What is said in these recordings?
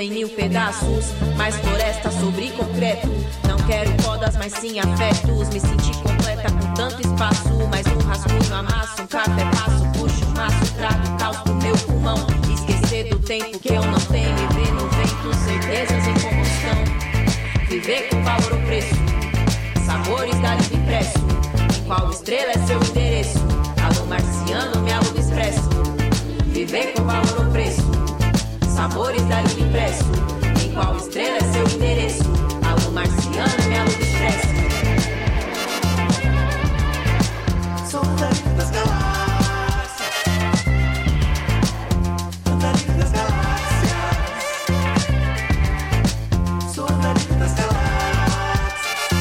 em 1000 pedaços, mais floresta sobre concreto. Não quero podas, mas sim afetos. Me senti completa com tanto espaço, mas no rascunho amasso, um café passo, puxo o maço, trago caos pro meu pulmão. Esquecer do tempo que eu não tenho e ver no vento certezas em combustão. Viver com valor ou preço, sabores da livre impresso. Em qual estrela é seu endereço? Alô marciano, me aluga expresso. Viver com valor ou preço, sabores da livre impresso. Em qual estrela é seu endereço? Alô marciano, me aluga expresso. Sou andarilho das galáxias, andarilho das galáxias. Sou andarilho das galáxias,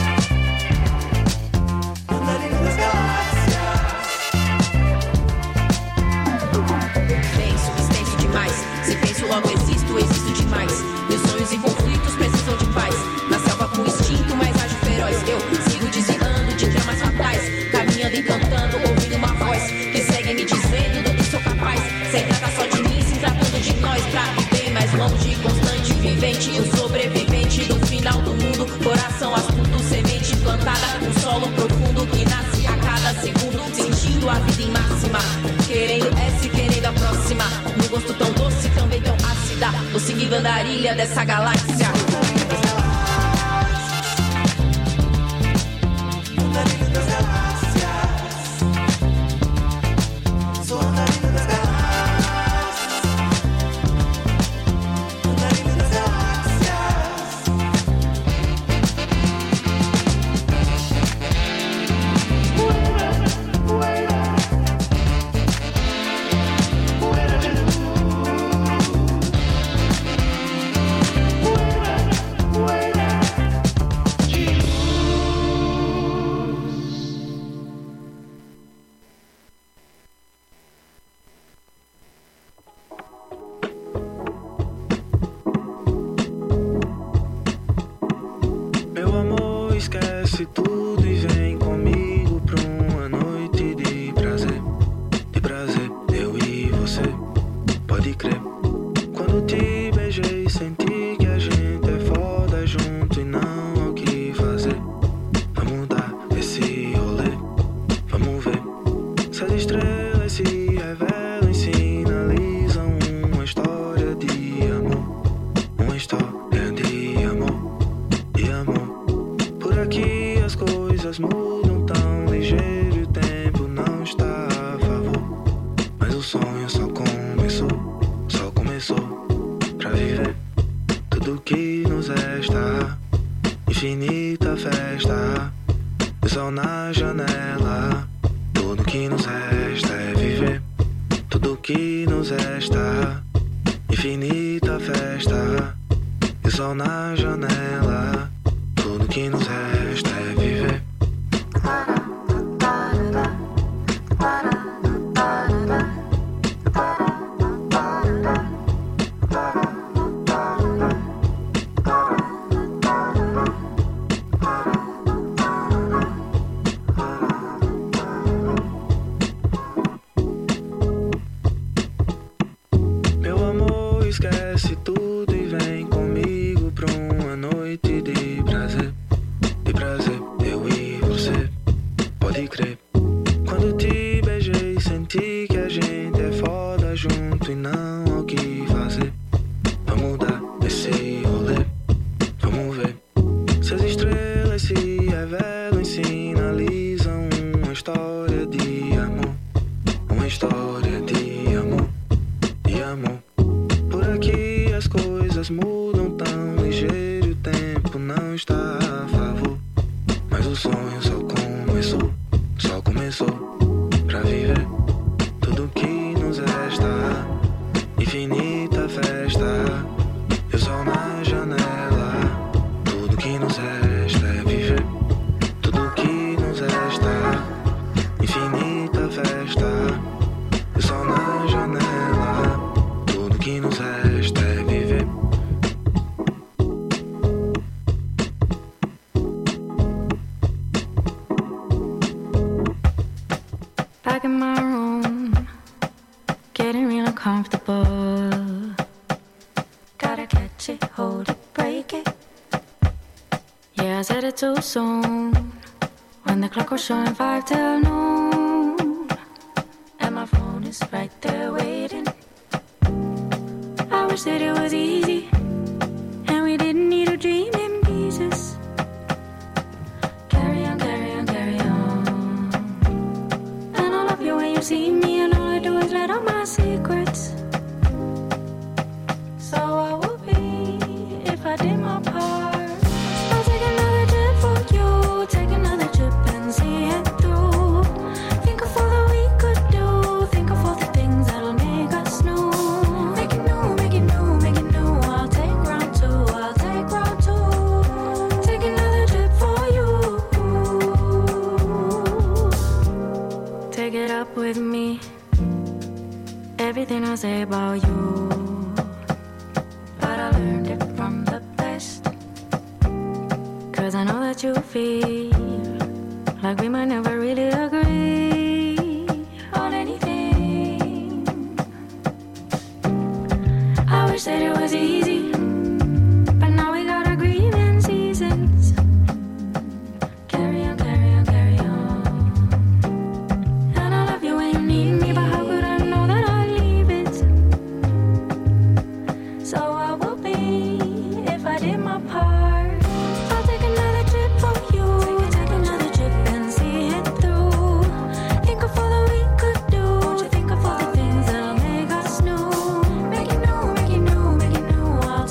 andarilho das galáxias. Penso, extenso demais. Se penso, logo existo, existo demais. Meus sonhos e conflitos precisam de paz. Na selva com instinto, mais ágil, feroz. Eu sigo desviando de tramas fatais, caminhando e cantando, ouvindo uma voz que segue me dizendo do que sou capaz. Sem trata só de mim, se tratando de nós. Pra viver mais longe, constante, vivente, o sobrevivente do final do mundo. Coração astuto, semente plantada no solo profundo que nasce a cada segundo, sentindo a vida em máxima. Querendo essa e querendo a próxima. No gosto tão doce, também tão ácida. Vou seguindo a andarilha dessa galáxia. Andarilho das galáxias. Sou andarilho das galáxias. Andarilho das galáxias. Meu amor, esquece tudo e vem comigo pra uma noite de prazer. De prazer, eu e você, pode crer. Quando te beijei, senti que a gente é foda junto e não há o que fazer. Vamos dar esse rolê, vamos ver. Se as estrelas se revelam e sinalizam uma história de amor. Uma história de amor, de amor. Por aqui as coisas mudam tão ligeiro e o tempo não está a favor. Mas o sonho só começou pra viver tudo que nos resta. Infinita festa, o sol na janela. Tudo que nos resta é viver tudo que nos resta. Infinita festa, o sol na janela. Tudo que nos resta é viver. Meu amor, esquece tudo e vem comigo pra uma noite de prazer. De prazer, eu e você, pode crer. Quando te beijei, senti que a gente é foda junto e não há o que fazer. Vamos dar esse rolê, vamos ver. Se as estrelas se revelam e sinalizam uma história de amor. Uma história de amor, de amor. Por aqui as coisas mudam tão ligeiro e o tempo não está a favor. Mas o sonho só começou pra viver tudo que nos resta. Infinita festa, e o sol na janela. Tudo que nos resta é viver tudo que nos resta. Infinita festa, e o sol na janela. Tudo que nos resta é viver. Back in my room, getting real uncomfortable. Gotta catch it, it too soon when the clock was showing 5 till noon, and my phone is right there waiting. I wish that it was easy and we didn't need to dream in pieces. Carry on, carry on, carry on. And I love you when you see me, and all I do is let out my secrets. So I would be if I did my part. I'll take another trip for you, take another trip and see it through. Think of all that we could do, think of all the things that'll make us new. Make it new, make it new, make it new. I'll take round two, I'll take round two. Take another trip for you. Take it up with me, everything I say about you. But I learned it from the best, 'cause I know that you feel like we might never really agree on anything. I wish that it was easy, but now we got agreement seasons. Carry on, carry on, carry on. And I love you when you need me, but how could I know that I'd leave it? So I will be if I did my part. I'll take another trip for you, take another trip and see it through. Think of all that we could do, think of all the things that'll make us new. Make it new, make it new, make it new. I'll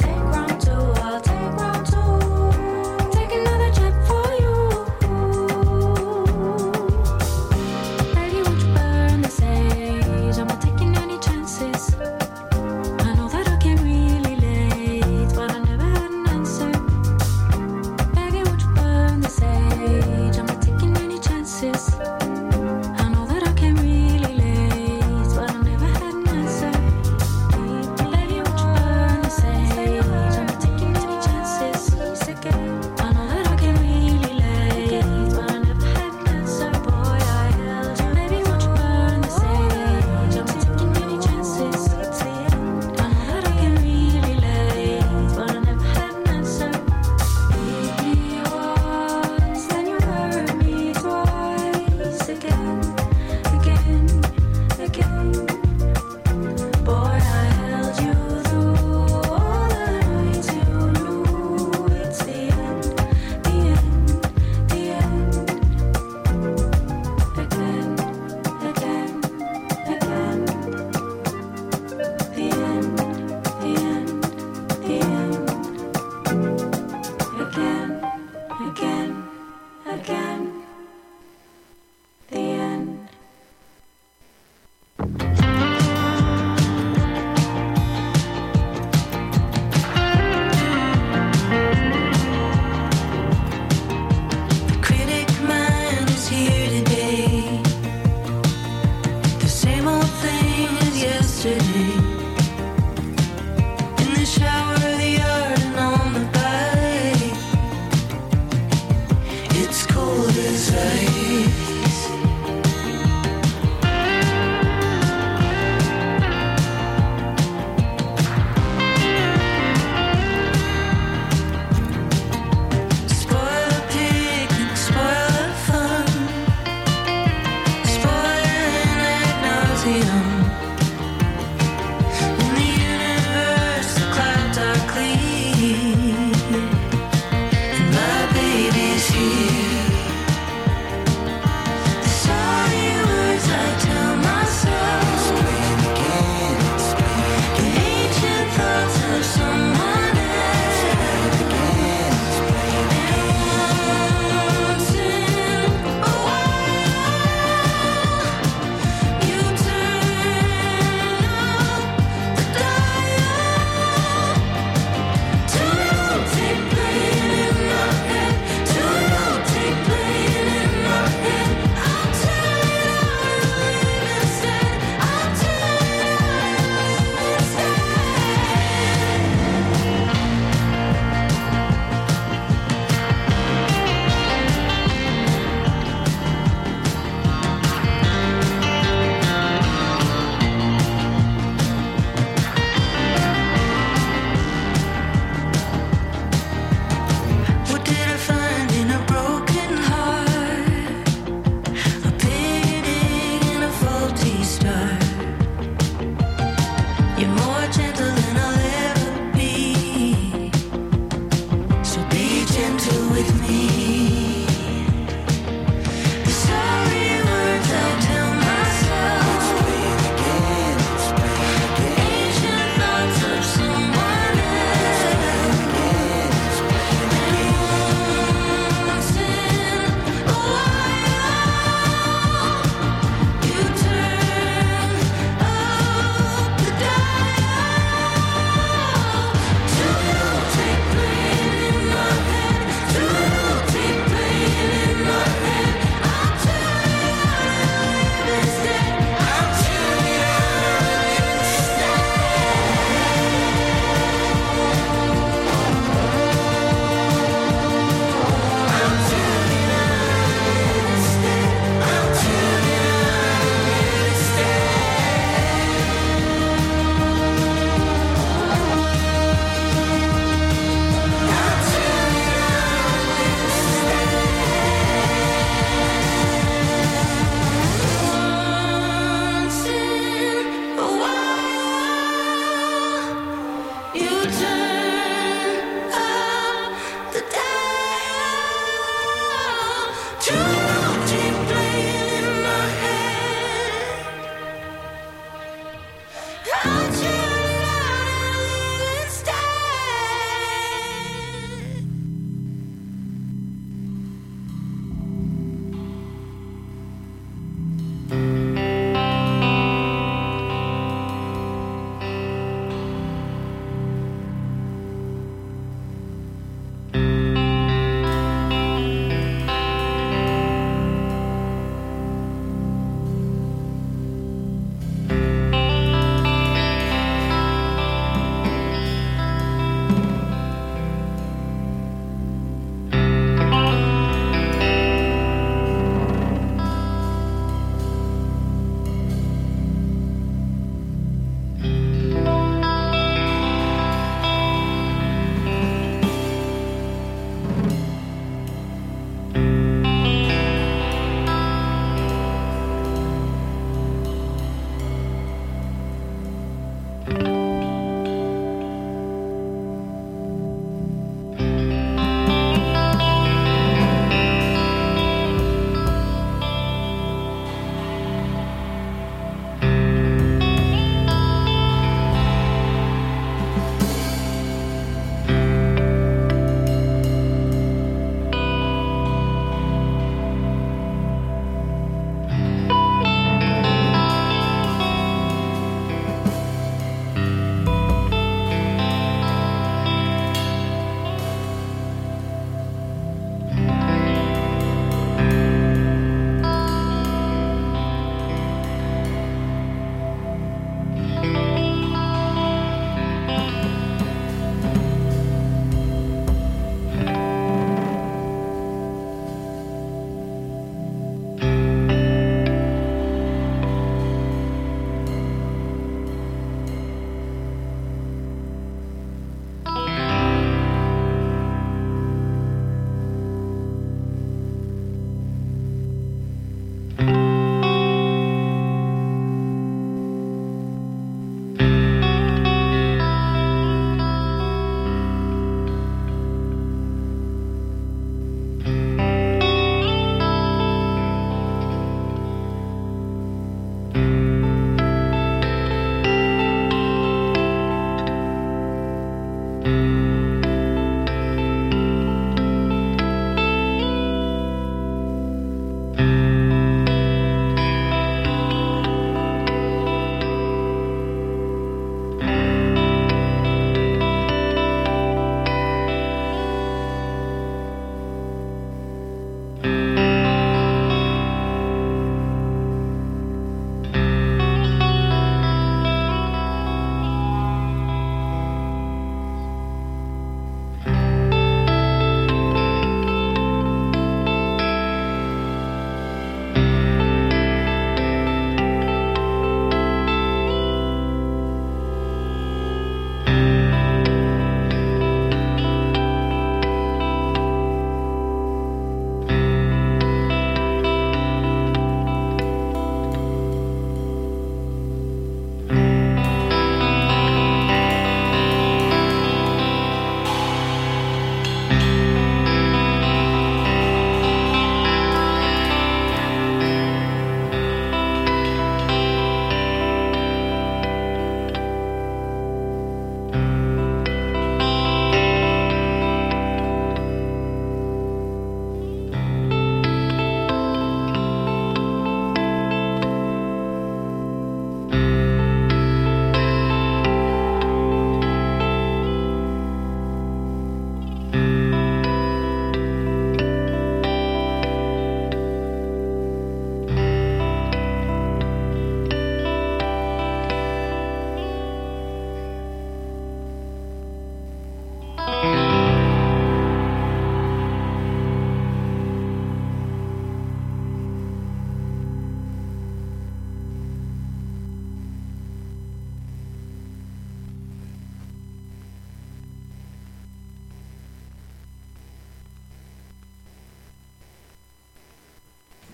more gentle than I'll ever be. So be gentle with me. The sorry words I'll tell myself. Ancient thoughts of someone else. Once in a while, you turn up the dial.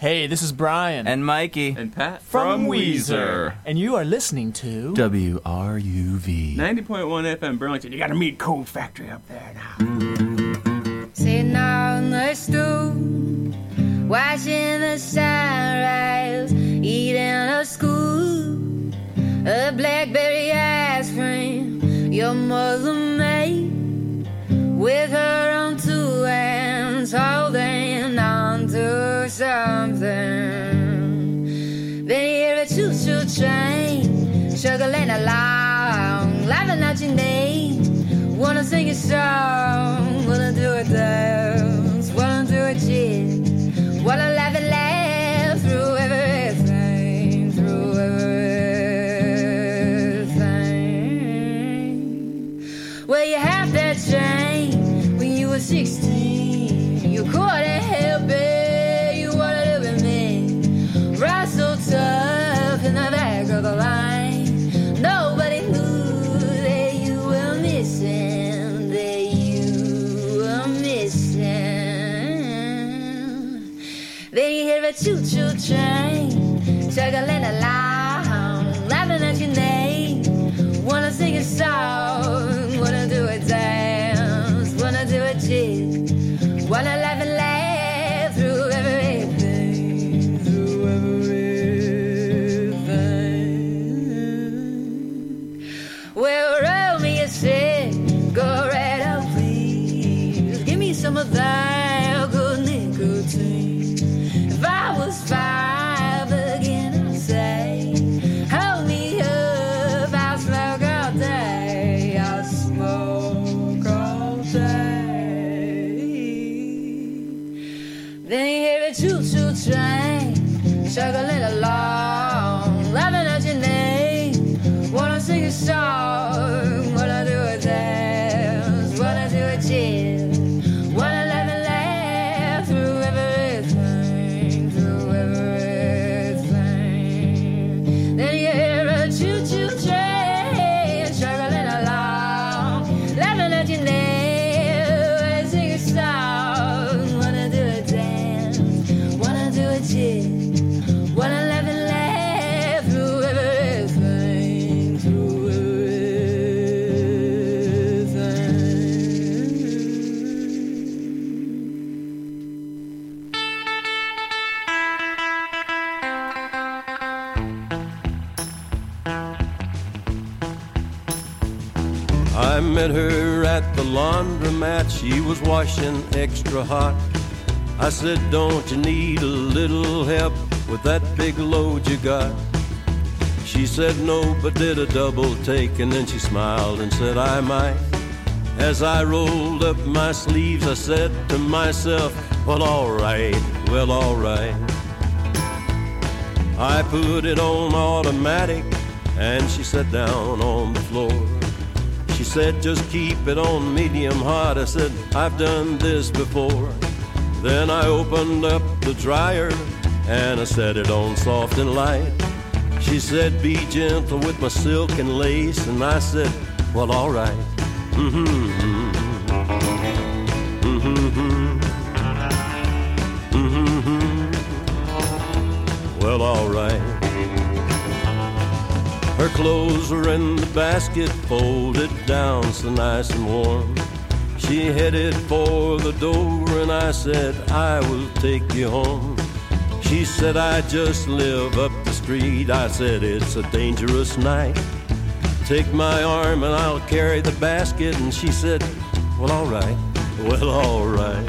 Hey, this is Brian. And Mikey. And Pat. From Weezer. And you are listening to WRUV 90.1 FM Burlington. You gotta meet Cold Factory up there now. Sitting on the stool, watching the sunrise, eating a scoop of blackberry ice cream your mother made with her own two hands holding on to something. Then you hear a choo-choo train chugging along, laughing at your name. Wanna sing a song, wanna do a dance, wanna do a jig, wanna laugh and laugh through everything, through everything. Well, you have that chain when you were 16. You couldn't help it, you wanted to be me. Ride so tough in the back of the line. Nobody knew that you were missing, that you were missing. Then you hear a choo-choo train chugging along, laughing at your name. Wanna sing a song, wanna do a dance, wanna do a jig, wanna laugh and laugh through everything, through everything. Well, roll me a cigarette, please. Give me some of that good nicotine. If I was 5 again, I'd say, hold me up, I'll smoke all day, I'll smoke all day. Then you hear a choo-choo train chugging along, laughing at your name. Wanna sing a song, wanna do a dance, wanna do a jig, wanna laugh and laugh through everything, through everything. Then you hear a choo-choo train chugging along, laughing at your name. Wanna sing a song, wanna do a dance, wanna do a jig, wanna laugh and laugh through everything, through everything. I met her at the laundromat. She was washing extra hot. I said, don't you need a little help with that big load you got? She said no, but did a double take, and then she smiled and said, I might. As I rolled up my sleeves, I said to myself, well, all right, well, all right. I put it on automatic, and she sat down on the floor. She said, just keep it on medium hot. I said, I've done this before. Then I opened up the dryer, and I set it on soft and light. She said, be gentle with my silk and lace. And I said, well, all right. Mm-hmm. Mm-hmm. Mm-hmm. Well, all right. Her clothes were in the basket, folded down so nice and warm. She headed for the door, and I said, I will take you home. She said, I just live up the street. I said, it's a dangerous night. Take my arm and I'll carry the basket. And she said, well, all right, well, all right.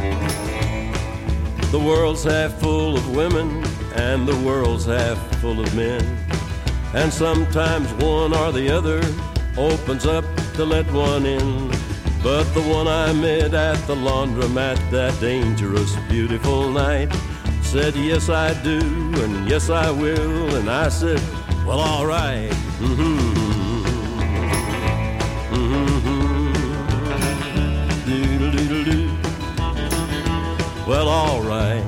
The world's half full of women, and the world's half full of men. And sometimes one or the other opens up to let one in. But the one I met at the laundromat that dangerous, beautiful night said, yes, I do, and yes, I will. And I said, well, all right. Mm-hmm. Mm-hmm. Doodle-doodle-doo. Well, all right.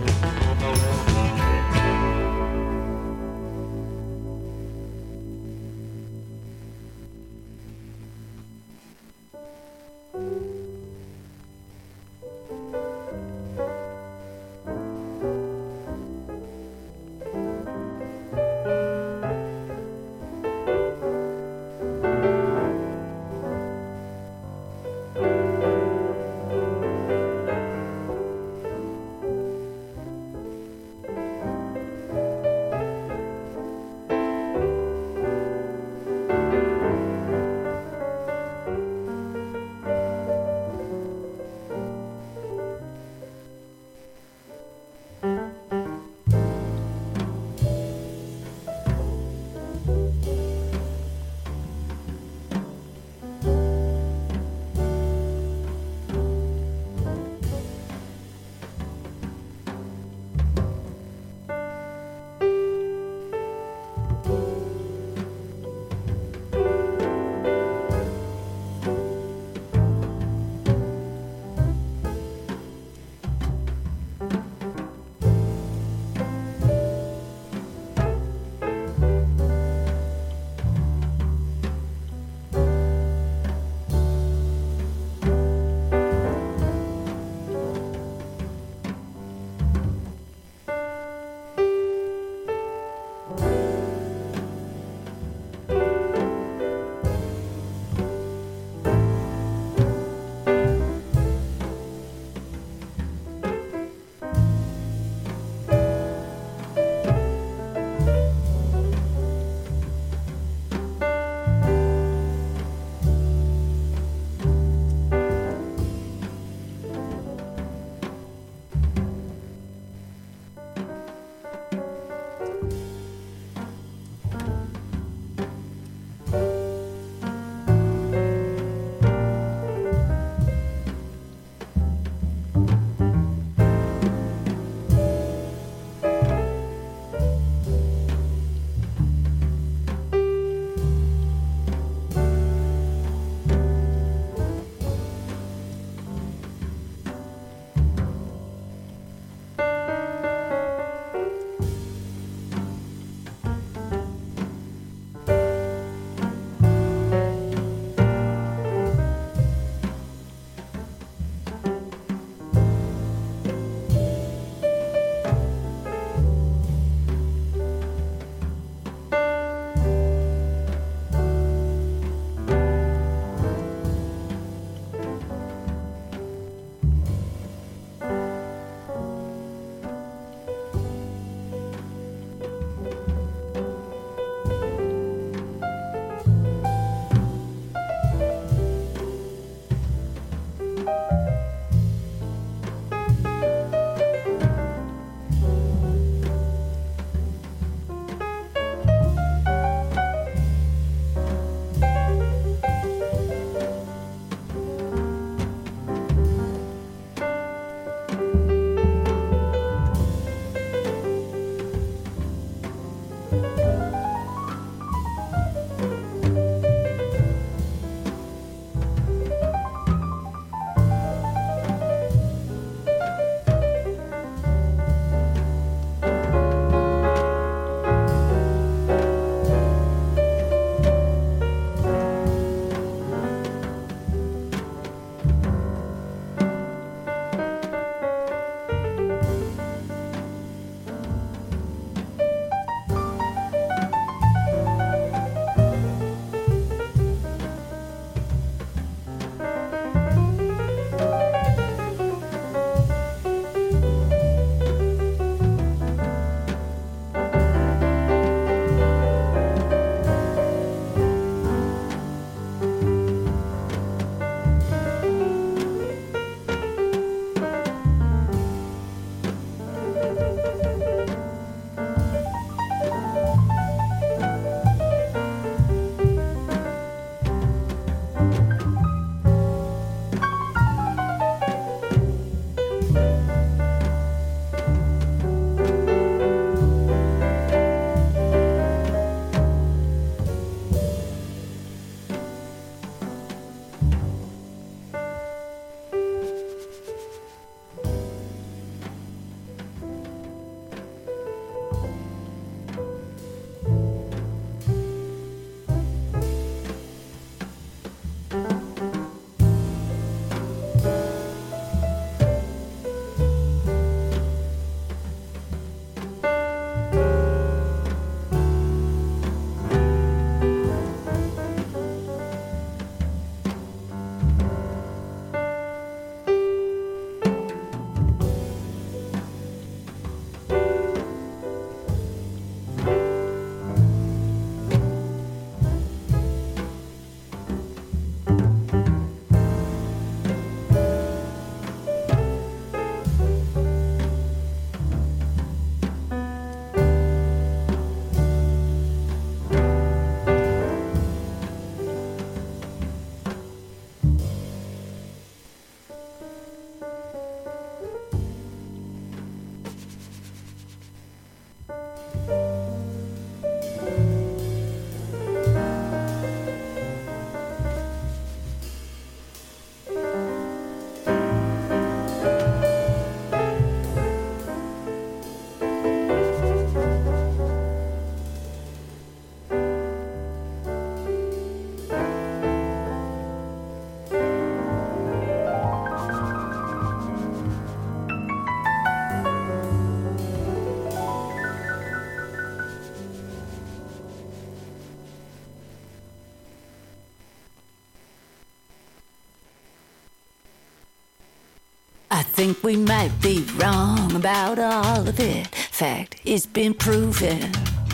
think we might be wrong about all of it. Fact, it's been proven.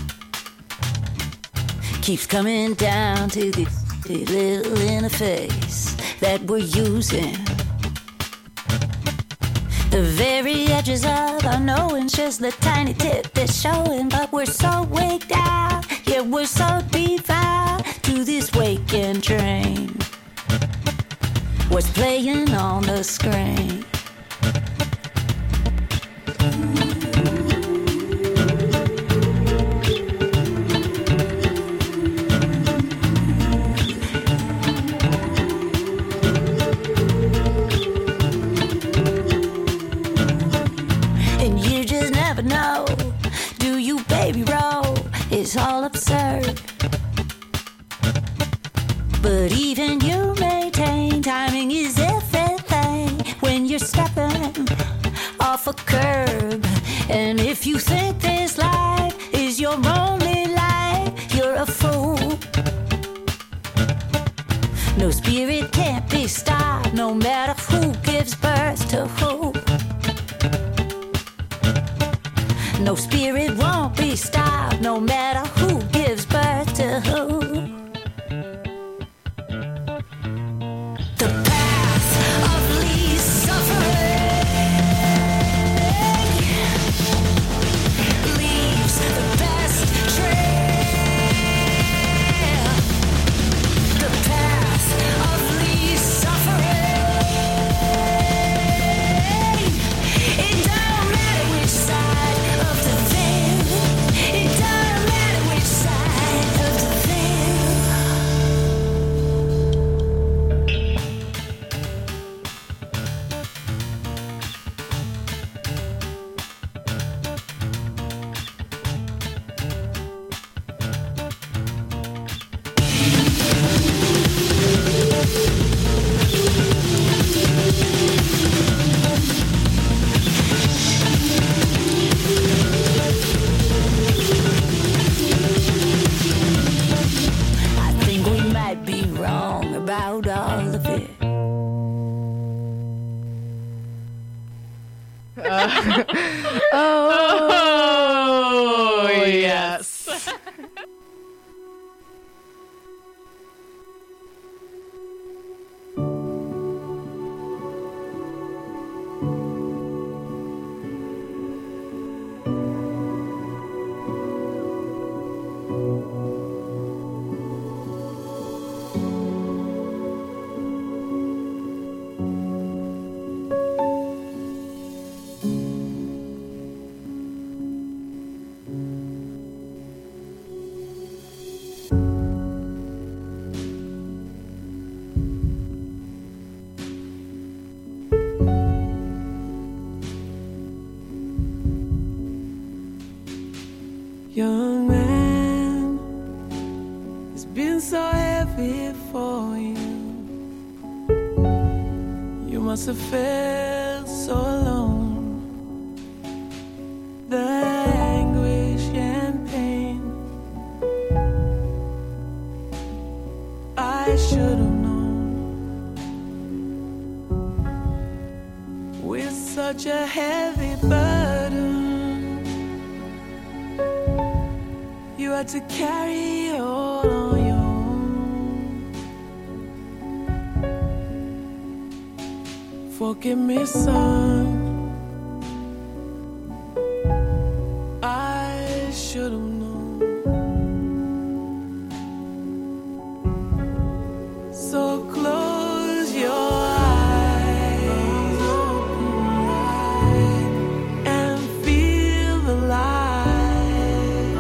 Keeps coming down to the little interface that we're using. The very edges of our knowing's just the tiny tip that's showing. But we're so waked out, yeah, we're so devout to this waking dream. What's playing on the screen? No, do you, baby, roll? It's all absurd. But even you maintain timing is everything when you're stepping off a curb. And if you think this life is your only life, you're a fool. No spirit can't be stopped, no matter who gives birth to who. No spirit won't be stopped, no matter who gives birth to who. The path of least suffering leaves the best trail. The path of least suffering. It don't matter which side. It doesn't matter which side of the veil. About all of it. Oh, yes. Young man, it's been so heavy for you. You must have felt so alone. The anguish and pain, I should have known. With such a heavy burden, you had to carry all on your own. Forgive me, son, I should have known. So close your eyes and feel the light.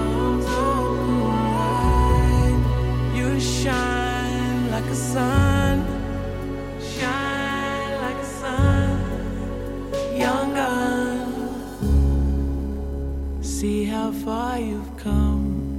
You shine like a sun, shine like a sun, young gun. See how far you've come.